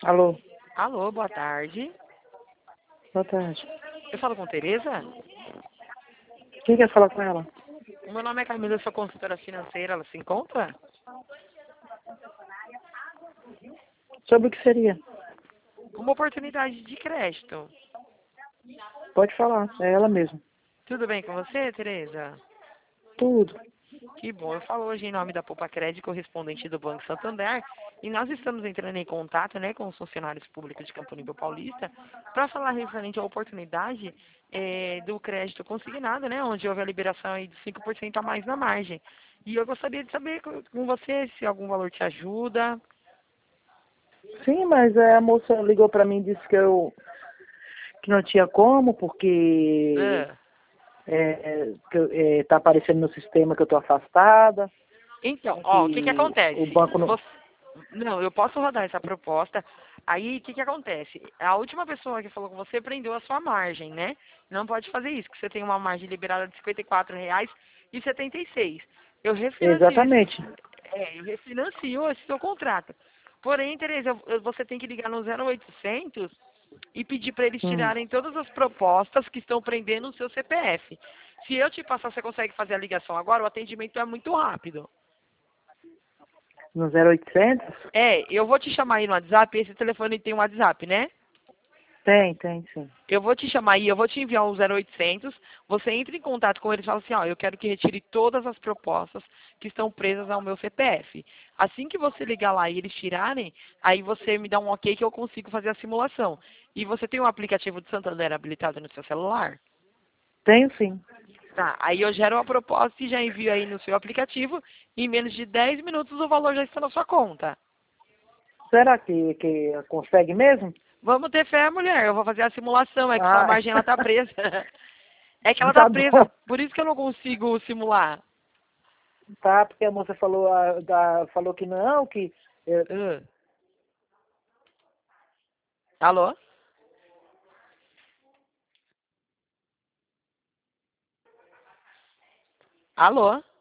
Alô, Alô, boa tarde. boa tarde. Eu falo com Tereza? Quem quer falar com ela? O meu nome é Camila, eu sou consultora financeira, ela se encontra? Sobre o que seria? Uma oportunidade de crédito. Pode falar, é ela mesma. Tudo bem com você, Tereza? Tudo. Que bom, eu falo hoje em nome da Poupa Crédito, correspondente do Banco Santander, e nós estamos entrando em contato, né, com os funcionários públicos de Campo Limpo Paulista para falar referente à oportunidade do crédito consignado, né, onde houve a liberação aí de 5% a mais na margem. E eu gostaria de saber com você se algum valor te ajuda. Sim, mas a moça ligou pra mim e disse que não tinha como, porque Ah, tá aparecendo no sistema que eu tô afastada, então, ó, o que que que o acontece? banco não. Não, eu posso rodar essa proposta. Aí, o que que acontece? A última pessoa que falou com você prendeu a sua margem, né? Não pode fazer isso, que você tem uma margem liberada de R$ 54,76. Eu refinancio Exatamente. eu refinancio esse seu contrato. Porém, Tereza, você tem que ligar no 0800 e pedir para eles Hum. tirarem todas as propostas que estão prendendo o seu CPF. Se eu te passar, você consegue fazer a ligação agora, o atendimento é muito rápido. No 0800? Eu vou te chamar aí no WhatsApp, esse telefone tem um WhatsApp, né? Tem sim. Eu vou te chamar aí, eu vou te enviar um 0800, você entra em contato com eles e fala assim, ó, eu quero que retire todas as propostas que estão presas ao meu CPF. Assim que você ligar lá e eles tirarem, aí você me dá um ok que eu consigo fazer a simulação. E você tem um aplicativo de Santander habilitado no seu celular? Tenho sim. Tá, aí eu gero uma proposta e já envio aí no seu aplicativo, e em menos de 10 minutos o valor já está na sua conta. Será que consegue mesmo? Vamos ter fé, mulher. Eu vou fazer a simulação. É que sua Ah, margem ela tá presa. É que ela tá tá presa. bom. Por isso que eu não consigo simular. Tá, porque a moça falou, falou que não, que Ah. Alô? Alô?